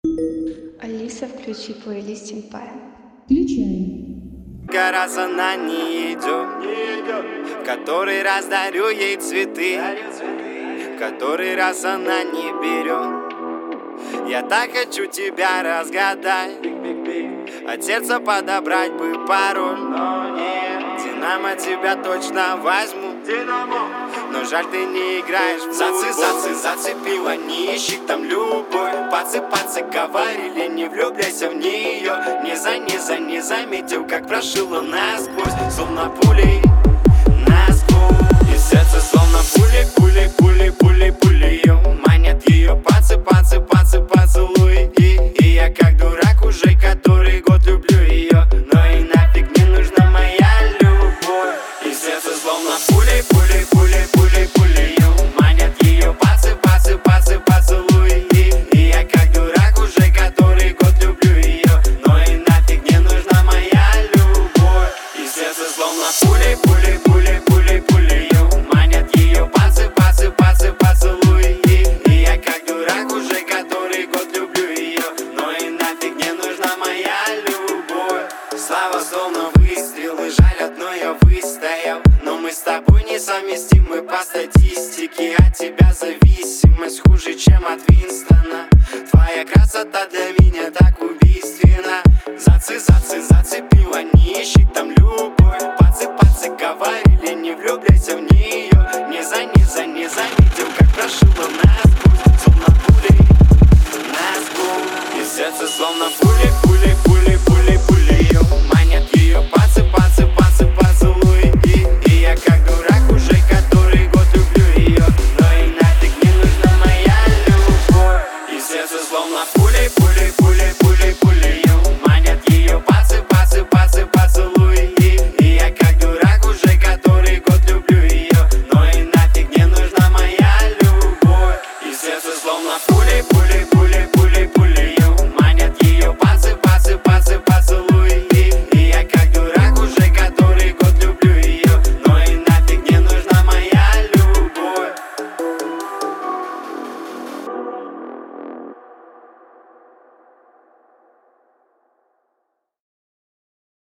Алиса, включи плейлист Синпая. Включай. Раз она не идет, который раз дарю ей цветы, который раз она не берет. Я так хочу тебя разгадать, от сердца подобрать бы пароль. Динамо тебя точно возьму, но жаль, ты не играешь в зацепила, не ищи там любовь. Пацы говорили, не влюбляйся в нее. Не заметил, как прошила насквозь, словно пулей насквозь. И сердце словно пули манят ее поцелуи. И я как дурак уже который год люблю ее, но и нафиг не нужна моя любовь. И сердце словно пули манят ее поцелуи. И я как дурак уже который год люблю ее, но и нафиг не нужна моя любовь. И сердце словно пули манят ее поцелуи. И я как дурак уже который год люблю ее, но и нафиг не нужна моя любовь. Слава словно выстрелы, жаль, одно я выстоял, но мы с тобой несовместимы по статистике. От тебя зависимость хуже, чем от Винстона. Твоя красота для меня так убийственна. Зацепила, не ищи там любовь. Пацы говорили, не влюбляйся в нее. Не заметил, как прошила насквозь, словно пулей насквозь. И сердце словно пули манят ее поцелуи. И я как дурак уже который год люблю ее, но и нафиг не нужна моя любовь. И сердце словно пули